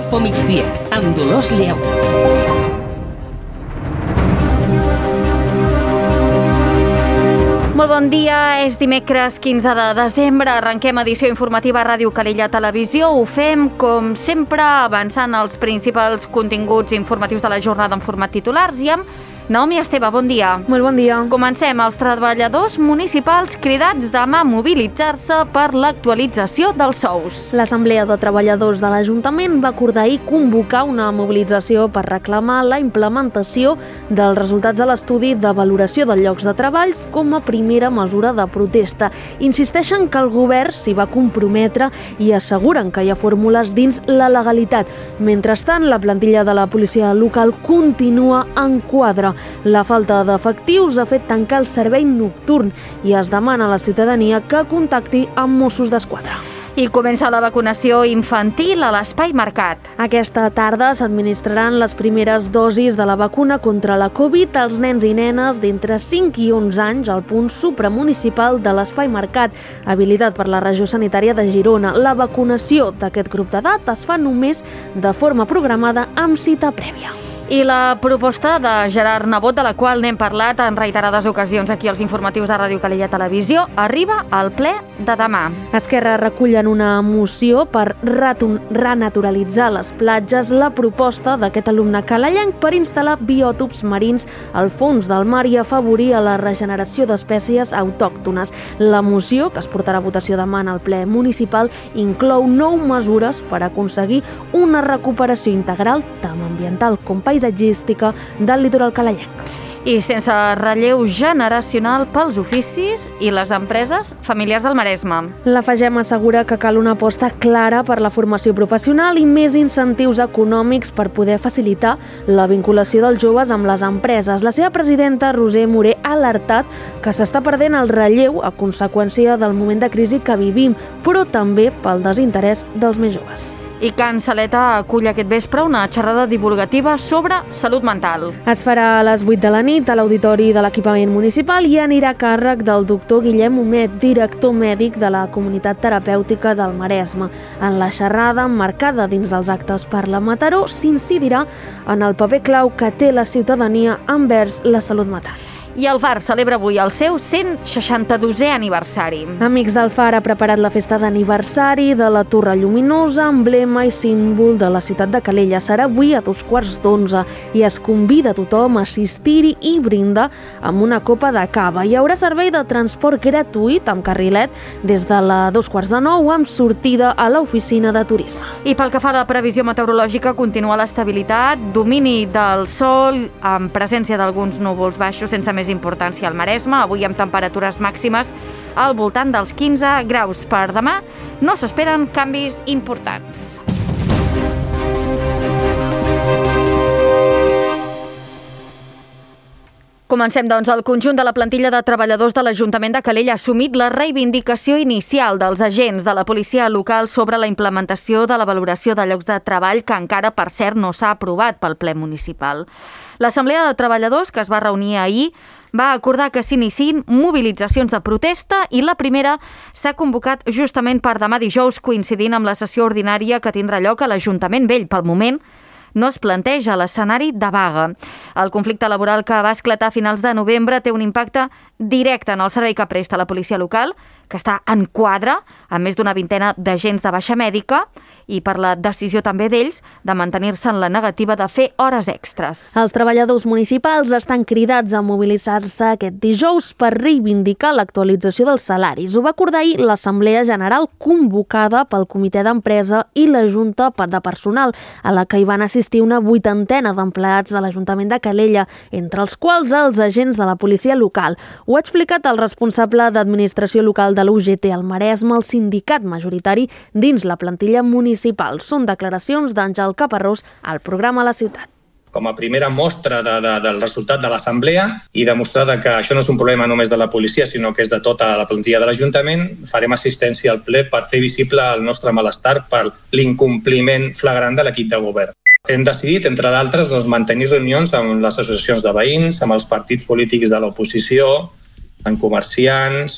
Infomigdia, amb Dolors Lleó. Molt bon dia, és dimecres 15 de desembre, arrenquem edició informativa a Ràdio Calella Televisió. Ho fem, com sempre, avançant els principals continguts informatius de la jornada en format titulars i amb Naomi Esteve, bon dia. Molt bon dia. Comencem. Els treballadors municipals cridats demà a mobilitzar-se per l'actualització dels sous. L'Assemblea de Treballadors de l'Ajuntament va acordar ahir convocar una mobilització per reclamar la implementació dels resultats de l'estudi de valoració de llocs de treballs com a primera mesura de protesta. Insisteixen que el govern s'hi va comprometre i asseguren que hi ha fórmules dins la legalitat. Mentrestant, la plantilla de la policia local continua en quadre. La falta d'efectius ha fet tancar el servei nocturn i es demana a la ciutadania que contacti amb Mossos d'Esquadra. I comença la vacunació infantil a l'Espai Mercat. Aquesta tarda s'administraran les primeres dosis de la vacuna contra la Covid als nens i nenes d'entre 5 i 11 anys al punt supramunicipal de l'Espai Mercat, habilitat per la regió sanitària de Girona. La vacunació d'aquest grup d'edat es fa només de forma programada amb cita prèvia. I la proposta de Gerard Nebot, de la qual n'hem parlat en reiterades ocasions aquí als informatius de Ràdio Calella Televisió, arriba al ple de demà. Esquerra recullen una moció per renaturalitzar les platges, la proposta d'aquest alumne calellenc per instal·lar biòtops marins al fons del mar i afavorir la regeneració d'espècies autòctones. La moció, que es portarà a votació demà en el ple municipal, inclou 9 mesures per aconseguir una recuperació integral tant ambiental com paisatgística del litoral calellenc. I sense relleu generacional pels oficis i les empreses familiars del Maresme. La FAGEM assegura que cal una aposta clara per la formació professional i més incentius econòmics per poder facilitar la vinculació dels joves amb les empreses. La seva presidenta, Roser Moré, ha alertat que s'està perdent el relleu a conseqüència del moment de crisi que vivim, però també pel desinterès dels més joves. I Can Saleta acull aquest vespre una xerrada divulgativa sobre salut mental. Es farà a les 8 de la nit a l'auditori de l'equipament municipal i anirà a càrrec del doctor Guillem Homet, director mèdic de la Comunitat Terapèutica del Maresme. En la xerrada, emmarcada dins dels actes per la Mataró, s'incidirà en el paper clau que té la ciutadania envers la salut mental. I el Far celebra avui el seu 162è aniversari. Amics del Far ha preparat la festa d'aniversari de la Torre Lluminosa, emblema i símbol de la ciutat de Calella. Serà avui a 2:15 i es convida a tothom a assistir-hi i brindar amb una copa de cava. Hi haurà servei de transport gratuït amb carrilet des de la 8:45 amb sortida a l'oficina de turisme. I pel que fa a la previsió meteorològica, continua l'estabilitat, domini del sol amb presència d'alguns núvols baixos sense més importància al Maresme, avui amb temperatures màximes al voltant dels 15 graus. Per demà no s'esperen canvis importants. Comencem, doncs. El conjunt de la plantilla de treballadors de l'Ajuntament de Calella ha assumit la reivindicació inicial dels agents de la policia local sobre la implementació de la valoració de llocs de treball que encara, per cert, no s'ha aprovat pel ple municipal. L'Assemblea de Treballadors, que es va reunir ahir, va acordar que s'iniciïn mobilitzacions de protesta i la primera s'ha convocat justament per demà dijous, coincidint amb la sessió ordinària que tindrà lloc a l'Ajuntament Vell. Pel moment, no es planteja l'escenari de vaga. El conflicte laboral que va esclatar a finals de novembre té un impacte directe en el servei que presta la policia local, que està en quadre, amb més d'una vintena d'agents de baixa mèdica, i per la decisió també d'ells de mantenir-se en la negativa de fer hores extres. Els treballadors municipals estan cridats a mobilitzar-se aquest dijous per reivindicar l'actualització dels salaris. Ho va acordar ahir l'Assemblea General convocada pel Comitè d'Empresa i la Junta de Personal, a la que hi van assistir una 80ena d'empleats de l'Ajuntament de Calella, entre els quals els agents de la policia local. Ho ha explicat el responsable d'administració local de l'UGT al Maresme, el sindicat majoritari dins la plantilla municipal. Són declaracions d'Àngel Caparrós al programa La Ciutat. Com a primera mostra del resultat de l'assemblea i demostrar que això no és un problema només de la policia, sinó que és de tota la plantilla de l'Ajuntament, farem assistència al ple per fer visible el nostre malestar per l'incompliment flagrant de l'equip de govern. Hem decidit, entre d'altres, mantenir reunions amb les associacions de veïns, amb els partits polítics de l'oposició, amb comerciants,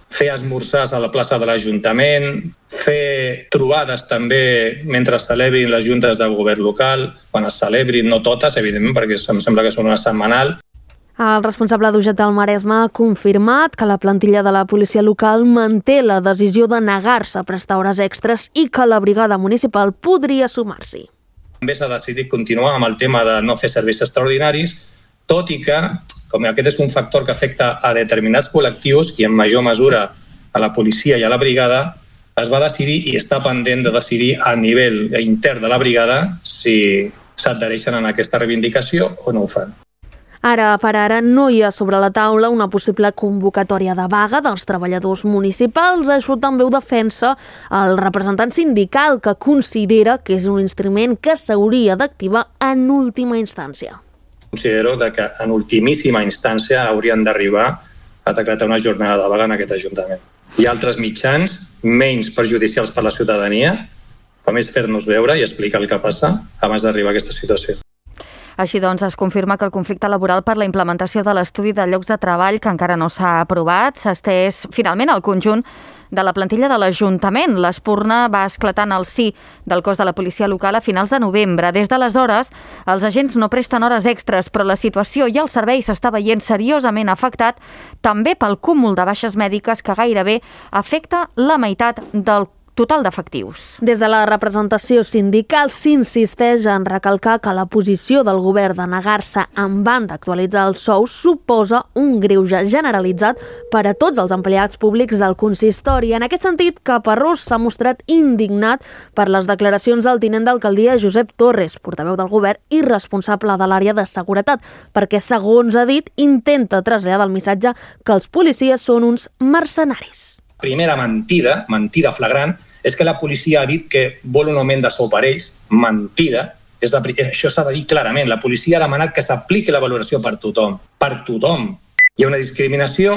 fer esmorzars a la plaça de l'Ajuntament, fer trobades també mentre celebrin les juntes de govern local, quan es celebrin, no totes, evidentment, perquè em sembla que són una setmanal. El responsable d'UGT del Maresme ha confirmat que la plantilla de la policia local manté la decisió de negar-se a prestar hores extres i que la brigada municipal podria sumar-s'hi. També s'ha decidit continuar amb el tema de no fer serveis extraordinaris, tot i que, com aquest és un factor que afecta a determinats col·lectius i en major mesura a la policia i a la brigada, es va decidir i està pendent de decidir a nivell intern de la brigada si s'adhereixen a aquesta reivindicació o no ho fan. Ara per ara no hi ha sobre la taula una possible convocatòria de vaga dels treballadors municipals. Això també ho defensa el representant sindical, que considera que és un instrument que s'hauria d'activar en última instància. Considero que en ultimíssima instància haurien d'arribar a decretar una jornada de vaga en aquest Ajuntament. Hi ha altres mitjans menys perjudicials per a la ciutadania, per més fer-nos veure i explicar el que passa abans d'arribar a aquesta situació. Així doncs, es confirma que el conflicte laboral per la implementació de l'estudi de llocs de treball, que encara no s'ha aprovat, s'ha estès finalment al conjunt de la plantilla de l'Ajuntament. L'espurna va esclatar en el si del cos de la policia local a finals de novembre. Des d'aleshores, els agents no presten hores extres, però la situació i el servei s'està veient seriosament afectat també pel cúmul de baixes mèdiques que gairebé afecta la meitat del total d'efectius. Des de la representació sindical s'insisteix en recalcar que la posició del govern de negar-se en van d'actualitzar els sous suposa un greuge generalitzat per a tots els empleats públics del consistori. En aquest sentit, Caparrós s'ha mostrat indignat per les declaracions del tinent d'alcaldia Josep Torres, portaveu del govern i responsable de l'àrea de seguretat, perquè, segons ha dit, intenta traslladar el missatge que els policies són uns mercenaris. Primera mentida flagrant, és que la policia ha dit que vol un augment de sou per ells. Mentida. Això s'ha de dir clarament. La policia ha demanat que s'apliqui la valoració per tothom. Per tothom. Hi ha una discriminació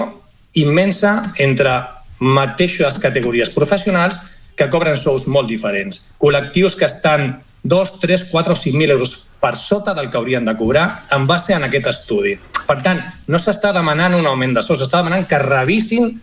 immensa entre mateixes categories professionals que cobren sous molt diferents. Col·lectius que estan 2, 3, 4 o 5.000 euros per sota del que haurien de cobrar en base a aquest estudi. Per tant, no s'està demanant un augment de sous, s'està demanant que revisin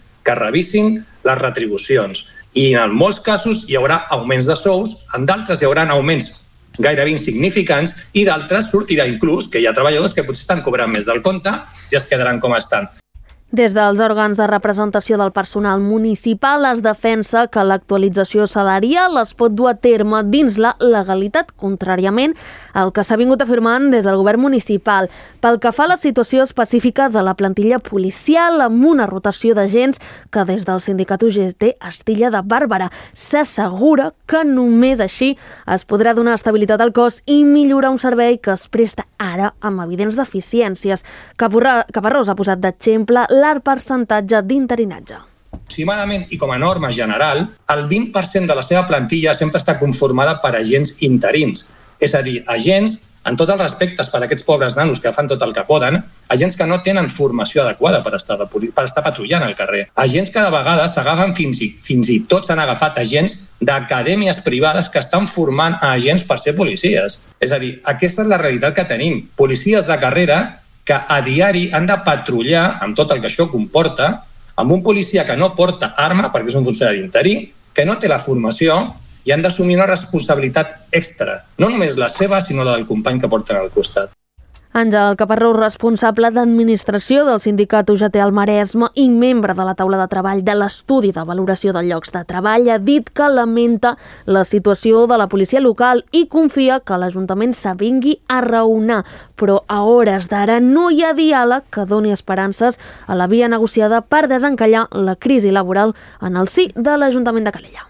les retribucions. I en molts casos hi haurà augments de sous, en d'altres hi haurà augments gairebé insignificants i d'altres sortirà inclús que hi ha treballadors que potser estan cobrant més del compte i es quedaran com estan. Des dels òrgans de representació del personal municipal es defensa que l'actualització salarial es pot dur a terme dins la legalitat, contràriament al que s'ha vingut afirmant des del govern municipal. Pel que fa a la situació específica de la plantilla policial, amb una rotació d'agents que des del sindicat UGT Estilla de Bàrbara s'assegura que només així es podrà donar estabilitat al cos i millorar un servei que es presta ara amb evidents deficiències. Caparrós ha posat d'exemple l'alt percentatge d'interinatge. Aproximadament i com a norma general, el 20% de la seva plantilla sempre està conformada per agents interins. És a dir, agents, en tots els respectes per a aquests pobres nanos que fan tot el que poden, agents que no tenen formació adequada per estar patrullant al carrer. Agents que de vegades s'agafen fins i tot s'han agafat agents d'acadèmies privades que estan formant a agents per ser policies. És a dir, aquesta és la realitat que tenim. Policies de carrera que a diari han de patrullar amb tot el que això comporta, amb un policia que no porta arma perquè és un funcionari interí, que no té la formació i han d'assumir una responsabilitat extra. No només la seva, sinó la del company que porten al costat. Àngel Caparrós, responsable d'administració del sindicat UGT al Maresme i membre de la taula de treball de l'estudi de valoració de llocs de treball, ha dit que lamenta la situació de la policia local i confia que l'Ajuntament s'avingui a raonar. Però a hores d'ara no hi ha diàleg que doni esperances a la via negociada per desencallar la crisi laboral en el si de l'Ajuntament de Calella.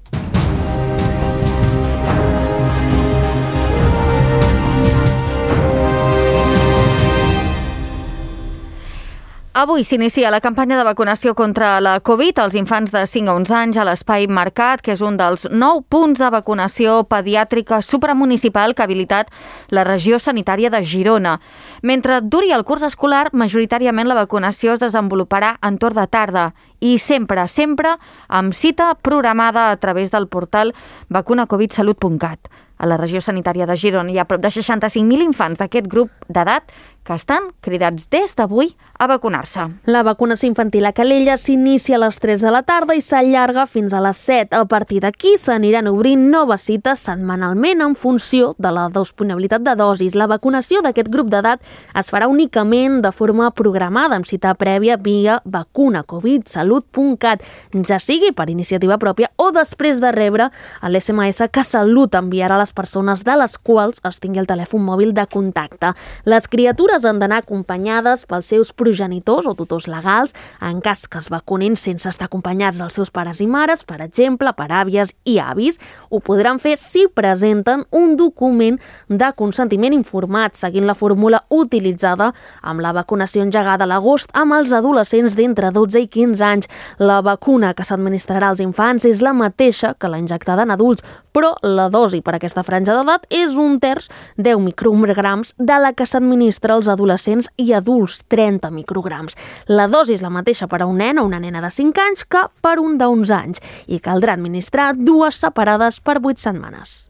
Avui s'inicia la campanya de vacunació contra la Covid als infants de 5 a 11 anys a l'Espai Mercat, que és un dels 9 punts de vacunació pediàtrica supramunicipal que ha habilitat la regió sanitària de Girona. Mentre duri el curs escolar, majoritàriament la vacunació es desenvoluparà en torn de tarda i sempre amb cita programada a través del portal vacunacovidsalut.cat. A la regió sanitària de Girona hi ha prop de 65.000 infants d'aquest grup d'edat que estan cridats des d'avui a vacunar-se. La vacunació infantil a Calella s'inicia a les 3 de la tarda i s'allarga fins a les 7. A partir d'aquí s'aniran obrint noves cites setmanalment en funció de la disponibilitat de dosis. La vacunació d'aquest grup d'edat es farà únicament de forma programada, amb cita prèvia via vacunacovidsalut.cat, ja sigui per iniciativa pròpia o després de rebre l'SMS que Salut enviarà a les persones de les quals es tingui el telèfon mòbil de contacte. Les criatures han d'anar acompanyades pels seus progenitors o tutors legals en cas que es vacunin sense estar acompanyats dels seus pares i mares, per exemple, per àvies i avis. Ho podran fer si presenten un document de consentiment informat, seguint la fórmula utilitzada amb la vacunació engegada a l'agost amb els adolescents d'entre 12 i 15 anys. La vacuna que s'administrarà als infants és la mateixa que la injectada en adults, però la dosi per a aquesta franja d'edat és 1/3, 10 micrograms, de la que s'administra als adolescents i adults, 30 micrograms. La dosi és la mateixa per a un nen o una nena de 5 anys que per un d'11 anys i caldrà administrar 2 separades per 8 setmanes.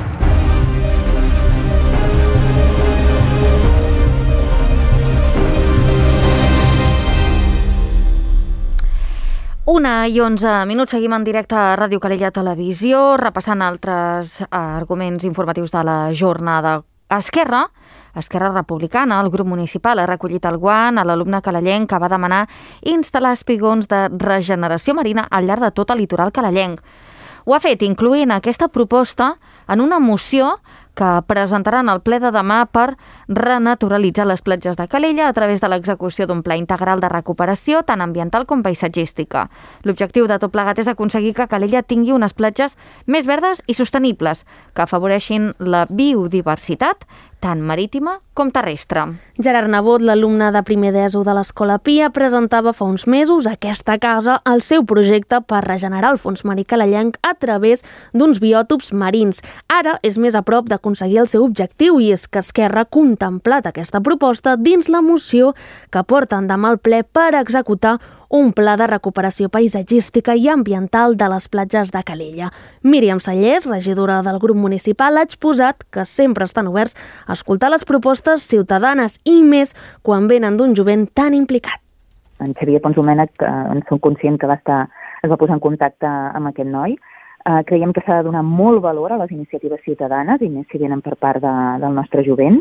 Una i 11 minuts, seguim en directe a Ràdio Calella Televisió, repassant altres arguments informatius de la jornada. Esquerra Republicana, el grup municipal, ha recollit el guant a l'alumne calellenc que va demanar instal·lar espigons de regeneració marina al llarg de tot el litoral calellenc. Ho ha fet incloent aquesta proposta en una moció que presentaran al ple de demà per renaturalitzar les platges de Calella a través de l'execució d'un pla integral de recuperació tant ambiental com paisatgística. L'objectiu de tot plegat és aconseguir que Calella tingui unes platges més verdes i sostenibles, que afavoreixin la biodiversitat tant marítima com terrestre. Gerard Nebot, l'alumne de primer d'ESO de l'Escola Pia, presentava fa uns mesos a aquesta casa el seu projecte per regenerar el fons marí calellenc a través d'uns biòtops marins. Ara és més a prop d'aconseguir el seu objectiu i és que Esquerra ha contemplat aquesta proposta dins la moció que porten demà al ple per executar un pla de recuperació paisatgística i ambiental de les platges de Calella. Míriam Sallés, regidora del grup municipal, ha exposat que sempre estan oberts a escoltar les propostes ciutadanes i més quan venen d'un jovent tan implicat. En Xavier Pons Domènech, en som conscient que es va posar en contacte amb aquest noi. Creiem que s'ha de donar molt valor a les iniciatives ciutadanes i més si venen per part del nostre jovent.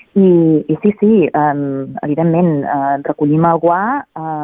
I sí, evidentment, recollim el guà,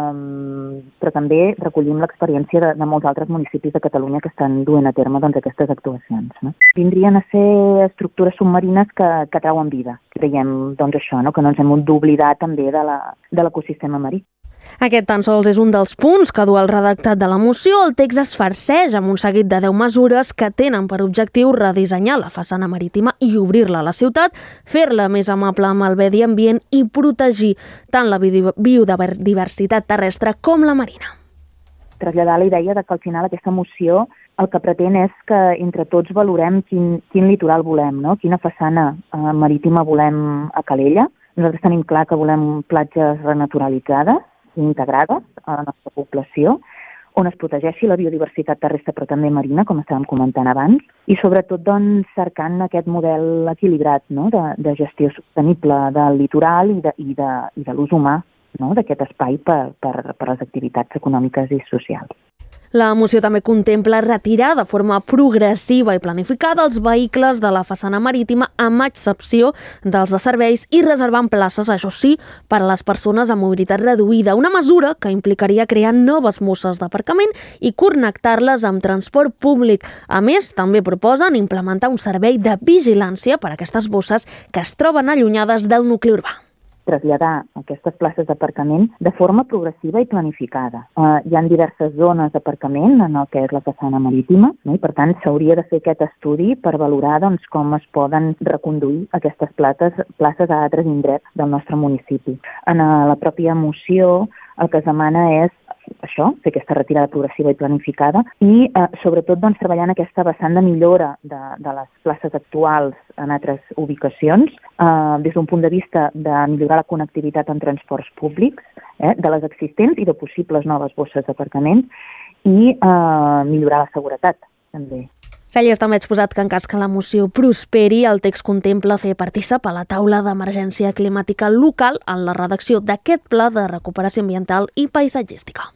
però també recollim l'experiència de molts altres municipis de Catalunya que estan duent a terme aquestes actuacions. No? Vindrien a ser estructures submarines que trauen vida. Creiem això, no? Que no ens hem d'oblidar també de l'ecosistema marí. Aquest tan sols és un dels punts que du el redactat de la moció. El text es farceix amb un seguit de 10 mesures que tenen per objectiu redissenyar la façana marítima i obrir-la a la ciutat, fer-la més amable amb el medi ambient i protegir tant la biodiversitat terrestre com la marina. Traslladar la idea que al final aquesta moció el que pretén és que entre tots valorem quin litoral volem, no? Quina façana marítima volem a Calella. Nosaltres tenim clar que volem platges renaturalitzades i integrades a la nostra població, on es protegeixi la biodiversitat terrestre però també marina, com estàvem comentant abans, i sobretot cercant aquest model equilibrat, no? de gestió sostenible del litoral i de l'ús humà, no? D'aquest espai per les activitats econòmiques i socials. La moció també contempla retirar de forma progressiva i planificada els vehicles de la façana marítima amb excepció dels de serveis i reservant places, això sí, per a les persones amb mobilitat reduïda, una mesura que implicaria crear noves mosses d'aparcament i connectar-les amb transport públic. A més, també proposen implementar un servei de vigilància per a aquestes bosses que es troben allunyades del nucli urbà. Traslladar aquestes places d'aparcament de forma progressiva i planificada. Hi ha diverses zones d'aparcament en el que és la façana marítima, no? I per tant s'hauria de fer aquest estudi per valorar com es poden reconduir aquestes places a altres indrets del nostre municipi. En la pròpia moció el que es demana és això, fer aquesta retirada progressiva i planificada i sobretot treballar en aquesta vessant de millora de les places actuals en altres ubicacions des d'un punt de vista de millorar la connectivitat en transports públics de les existents i de possibles noves bosses d'aparcament i millorar la seguretat també. Cèlia, també ha exposat que en cas que la moció prosperi, el text contempla fer partícip a la taula d'emergència climàtica local en la redacció d'aquest pla de recuperació ambiental i paisatgística.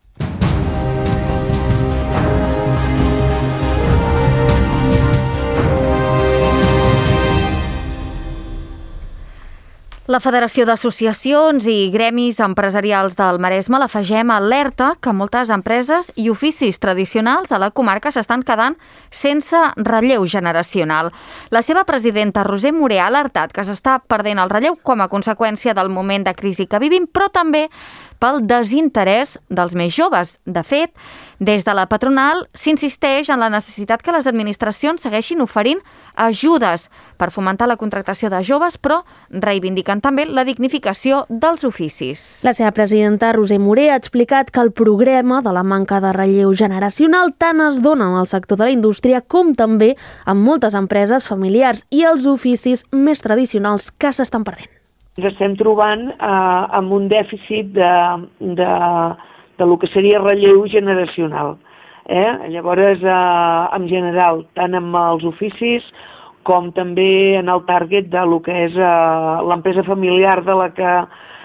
La Federació d'Associacions i Gremis Empresarials del Maresme, la FAGEM, alerta que moltes empreses i oficis tradicionals a la comarca s'estan quedant sense relleu generacional. La seva presidenta, Roser Morer, ha alertat que s'està perdent el relleu com a conseqüència del moment de crisi que vivim, però també pel desinterès dels més joves. De fet, des de la patronal s'insisteix en la necessitat que les administracions segueixin oferint ajudes per fomentar la contractació de joves, però reivindiquen també la dignificació dels oficis. La seva presidenta, Roser Morer, ha explicat que el problema de la manca de relleu generacional tant es dona en el sector de la indústria com també en moltes empreses familiars i els oficis més tradicionals que s'estan perdent. Ens estem trobant amb un dèficit de lo que seria relleu generacional. Llavors, en general, tant amb els oficis com també en el target de lo que és l'empresa familiar de la que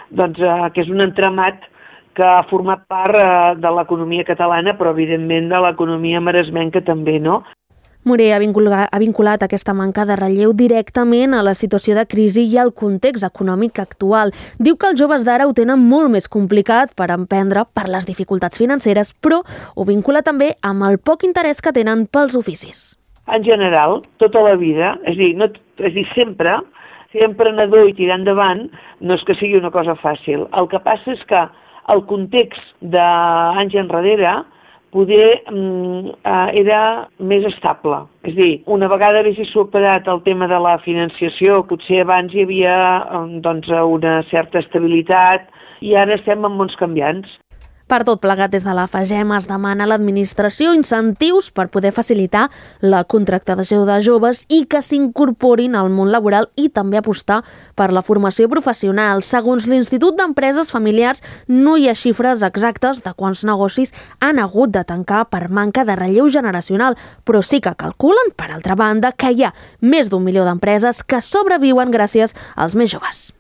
és un entramat que ha format part de l'economia catalana, però evidentment de l'economia maresmenca també, no? Morer ha vinculat aquesta manca de relleu directament a la situació de crisi i al context econòmic actual. Diu que els joves d'ara ho tenen molt més complicat per emprendre per les dificultats financeres, però ho vincula també amb el poc interès que tenen pels oficis. En general, tota la vida, és a dir, sempre ser emprenedor i tirar endavant no és que sigui una cosa fàcil. El que passa és que el context d'anys enrere poder era més estable. És a dir, una vegada hagués superat el tema de la financiació, potser abans hi havia una certa estabilitat i ara estem en mons canviants. Per tot plegat, des de la FAGEM es demana a l'administració incentius per poder facilitar la contractació de joves i que s'incorporin al món laboral i també apostar per la formació professional. Segons l'Institut d'Empreses Familiars, no hi ha xifres exactes de quants negocis han hagut de tancar per manca de relleu generacional, però sí que calculen, per altra banda, que hi ha més d'1 milió d'empreses que sobreviuen gràcies als més joves.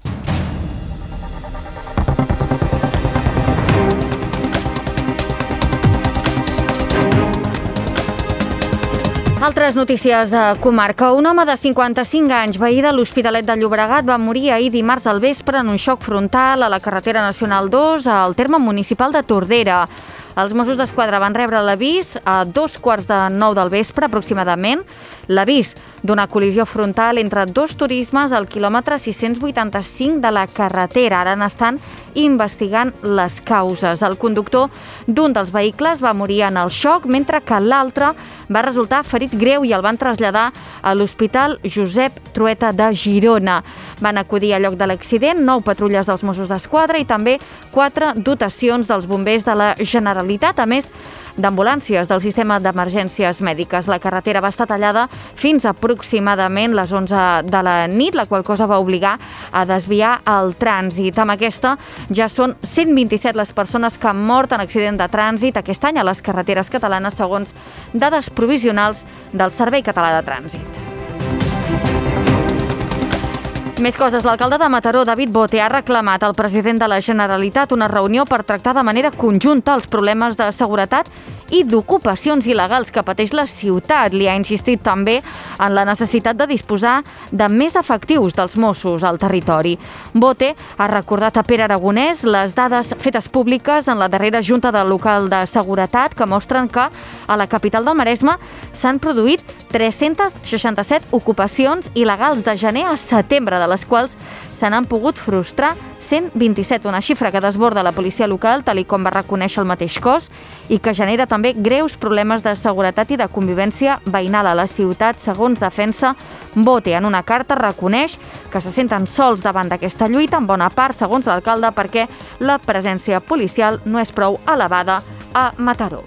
Altres notícies de comarca. Un home de 55 anys, veí de l'Hospitalet de Llobregat, va morir ahir dimarts al vespre en un xoc frontal a la carretera nacional 2 al terme municipal de Tordera. Els Mossos d'Esquadra van rebre l'avís a 2:15 del vespre, aproximadament, l'avís d'una col·lisió frontal entre dos turismes al quilòmetre 685 de la carretera. Ara n'estan investigant les causes. El conductor d'un dels vehicles va morir en el xoc, mentre que l'altre va resultar ferit greu i el van traslladar a l'Hospital Josep Trueta de Girona. Van acudir al lloc de l'accident 9 patrulles dels Mossos d'Esquadra i també 4 dotacions dels bombers de la Generalitat, a més d'ambulàncies del sistema d'emergències mèdiques. La carretera va estar tallada fins aproximadament les 11 de la nit, la qual cosa va obligar a desviar el trànsit. Amb aquesta ja són 127 les persones que han mort en accident de trànsit aquest any a les carreteres catalanes, segons dades provisionals del Servei Català de Trànsit. Més coses. L'alcalde de Mataró, David Bote, ha reclamat al president de la Generalitat una reunió per tractar de manera conjunta els problemes de seguretat i d'ocupacions il·legals que pateix la ciutat. Li ha insistit també en la necessitat de disposar de més efectius dels Mossos al territori. Bote ha recordat a Pere Aragonès les dades fetes públiques en la darrera Junta de Local de Seguretat que mostren que a la capital del Maresme s'han produït 367 ocupacions il·legals de gener a setembre, de les quals se n'han pogut frustrar 127, una xifra que desborda la policia local, tal com va reconèixer el mateix cos, i que genera també greus problemes de seguretat i de convivència veïnal a la ciutat. Segons defensa, Bote en una carta reconeix que se senten sols davant d'aquesta lluita, en bona part, segons l'alcalde, perquè la presència policial no és prou elevada a Mataró.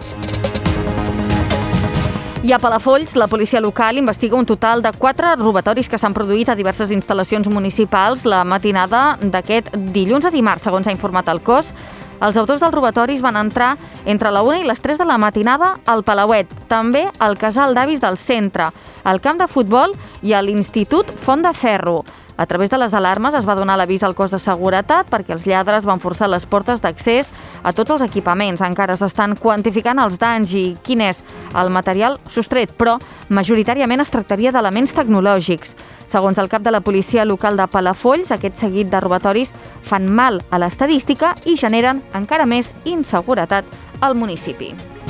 I a Palafolls, la policia local investiga un total de 4 robatoris que s'han produït a diverses instal·lacions municipals la matinada d'aquest dilluns a dimarts, segons ha informat el cos. Els autors dels robatoris van entrar entre la 1 i les 3 de la matinada al Palauet, també al casal d'avis del centre, al camp de futbol i a l'Institut Font de Ferro. A través de les alarmes es va donar l'avís al cos de seguretat perquè els lladres van forçar les portes d'accés a tots els equipaments. Encara s'estan quantificant els danys i quin és el material sostret, però majoritàriament es tractaria d'elements tecnològics. Segons el cap de la policia local de Palafolls, aquest seguit de robatoris fan mal a l'estadística i generen encara més inseguretat al municipi.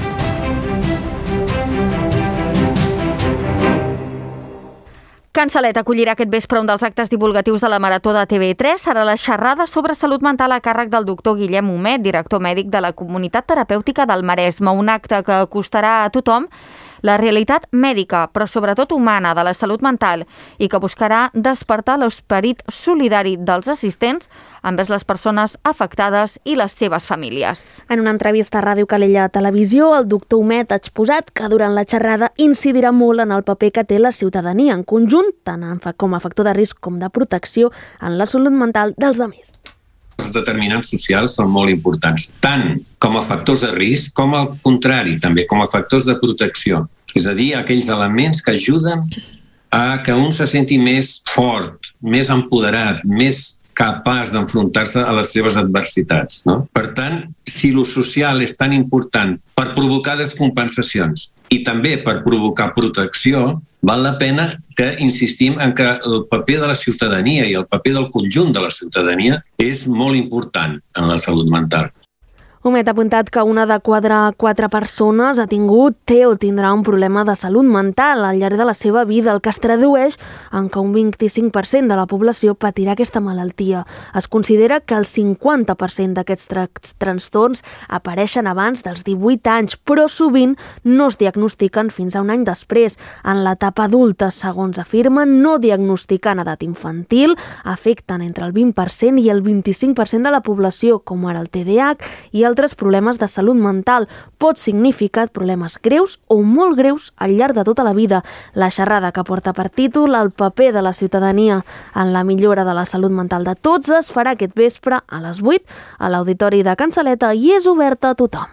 Can Salet acollirà aquest vespre un dels actes divulgatius de la Marató de TV3. Serà la xerrada sobre salut mental a càrrec del doctor Guillem Humet, director mèdic de la Comunitat Terapèutica del Maresme. Un acte que acostarà a tothom la realitat mèdica, però sobretot humana, de la salut mental i que buscarà despertar l'esperit solidari dels assistents envers les persones afectades i les seves famílies. En una entrevista a Ràdio Calella Televisió, el doctor Humet ha exposat que durant la xerrada incidirà molt en el paper que té la ciutadania en conjunt, tant com a factor de risc com de protecció en la salut mental dels altres. Els determinants socials són molt importants, tant com a factors de risc com al contrari, també com a factors de protecció. És a dir, aquells elements que ajuden a que un se senti més fort, més empoderat, més capaç d'enfrontar-se a les seves adversitats, no? Per tant, si lo social és tan important per provocar descompensacions i també per provocar protecció, val la pena que insistim en que el paper de la ciutadania i el paper del conjunt de la ciutadania és molt important en la salut mental. Humet ha apuntat que una de cada 4 persones ha tingut, té o tindrà un problema de salut mental al llarg de la seva vida, el que es tradueix en que un 25% de la població patirà aquesta malaltia. Es considera que el 50% d'aquests trastorns apareixen abans dels 18 anys, però sovint no es diagnostiquen fins a un any després. En l'etapa adulta, segons afirmen, no diagnosticar en edat infantil afecten entre el 20% i el 25% de la població, com ara el TDAH i altres problemes de salut mental. Pot significar problemes greus o molt greus al llarg de tota la vida. La xerrada, que porta per títol el paper de la ciutadania en la millora de la salut mental de tots, es farà aquest vespre a les 8 a l'Auditori de Can Saleta i és oberta a tothom.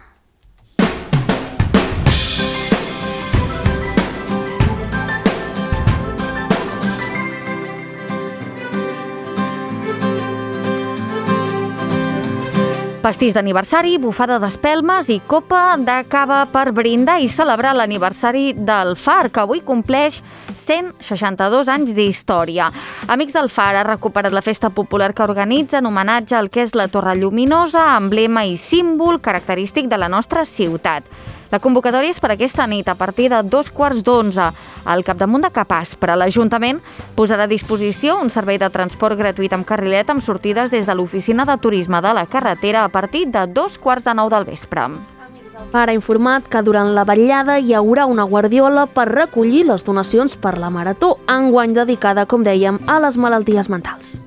Pastís d'aniversari, bufada d'espelmes i copa de cava per brindar i celebrar l'aniversari del Far, que avui compleix 162 anys d'història. Amics del Far ha recuperat la festa popular que organitza en homenatge al que és la Torre Lluminosa, emblema i símbol característic de la nostra ciutat. La convocatòria és per aquesta nit a partir de 11:15 al capdamunt de Capaspre. L'Ajuntament posarà a disposició un servei de transport gratuït amb carrilet amb sortides des de l'oficina de turisme de la carretera a partir de 8:45 del vespre. Far ha informat que durant la vetllada hi haurà una guardiola per recollir les donacions per la Marató, enguany dedicada, com dèiem, a les malalties mentals.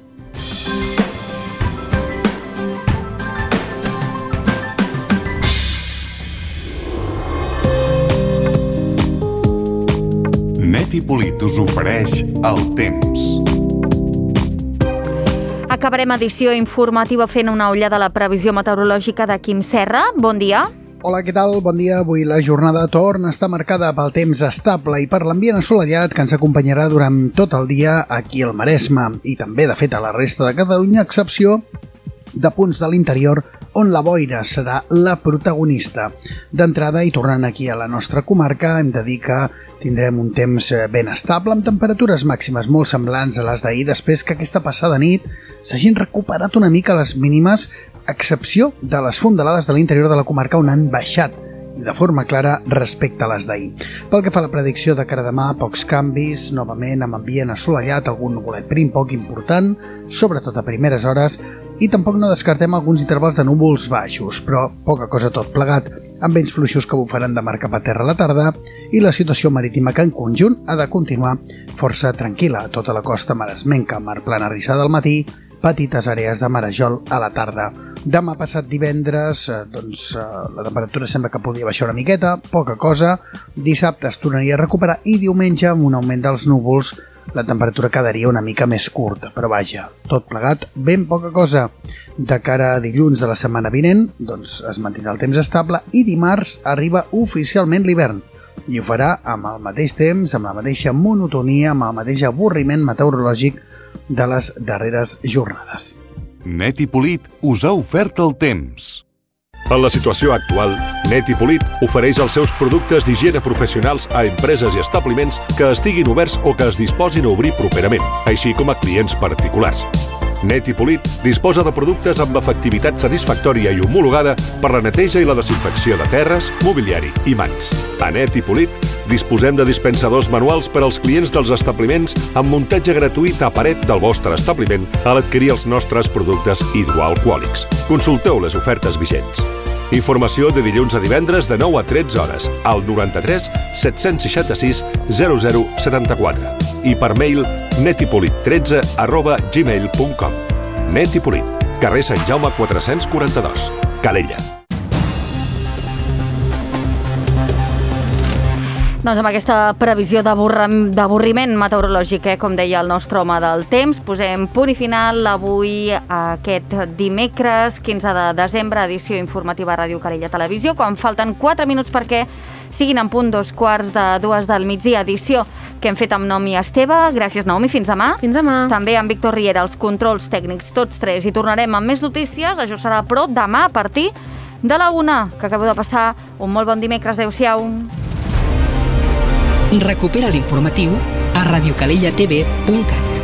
Net i Polit us ofereix el temps. Acabarem edició informativa fent una ullada a la previsió meteorològica de Quim Serra. Bon dia. Hola, què tal? Bon dia. Avui la jornada torna a estar marcada pel temps estable i per l'ambient assolellat que ens acompanyarà durant tot el dia aquí al Maresme i també, de fet, a la resta de Catalunya, a excepció de punts de l'interior on la boira serà la protagonista. D'entrada, i tornant aquí a la nostra comarca, hem de dir que tindrem un temps ben estable, amb temperatures màximes molt semblants a les d'ahir, després que aquesta passada nit s'hagin recuperat una mica les mínimes, a excepció de les fondalades de l'interior de la comarca on han baixat, i de forma clara respecte a les d'ahir. Pel que fa a la predicció de cara a demà, pocs canvis, novament amb ambient assolellat, algun nuvolet prim poc important, sobretot a primeres hores, i tampoc no descartem alguns intervals de núvols baixos, però poca cosa tot plegat, amb vents fluixos que bufaran de mar cap a terra a la tarda i la situació marítima que en conjunt ha de continuar força tranquil·la a tota la costa maresmenca, mar plana rissada al matí, petites àrees de marejol a la tarda. Demà passat divendres, la temperatura sembla que podria baixar una miqueta, poca cosa. Dissabte es tornaria a recuperar i diumenge, amb un augment dels núvols, la temperatura quedaria una mica més curta, però vaja, tot plegat, ben poca cosa. De cara a dilluns de la setmana vinent, doncs es mantindrà el temps estable i dimarts arriba oficialment l'hivern. I ho farà amb el mateix temps, amb la mateixa monotonia, amb el mateix avorriment meteorològic de les darreres jornades. Net i Polit us ha ofert el temps. En la situació actual, Net i Polit ofereix els seus productes d'higiene professionals a empreses i establiments que estiguin oberts o que es disposin a obrir properament, així com a clients particulars. Net i Polit disposa de productes amb efectivitat satisfactòria i homologada per la neteja i la desinfecció de terres, mobiliari i mans. A Net i Polit disposem de dispensadors manuals per als clients dels establiments amb muntatge gratuït a paret del vostre establiment a l'adquirir els nostres productes hidroalcohòlics. Consulteu les ofertes vigents. Informació de dilluns a divendres de 9 a 13 hores al 93 766 0074 i per mail netipolit13@gmail.com. Net i Polit, carrer Sant Jaume 442, Calella. Doncs amb aquesta previsió d'avorriment meteorològic, com deia el nostre home del temps, posem punt i final avui aquest dimecres 15 de desembre, edició informativa Ràdio Calella Televisió, quan falten 4 minuts perquè siguin en punt 2:45 del migdia, edició que hem fet amb Naomi Esteve. Gràcies, Naomi, fins demà. Fins demà. També amb Víctor Riera, els controls tècnics, tots tres, i tornarem amb més notícies. Això serà, però, demà a partir de la 1, que acabeu de passar un molt bon dimecres. Adéu-siau. Recupera l'informatiu a radiocalellatv.cat.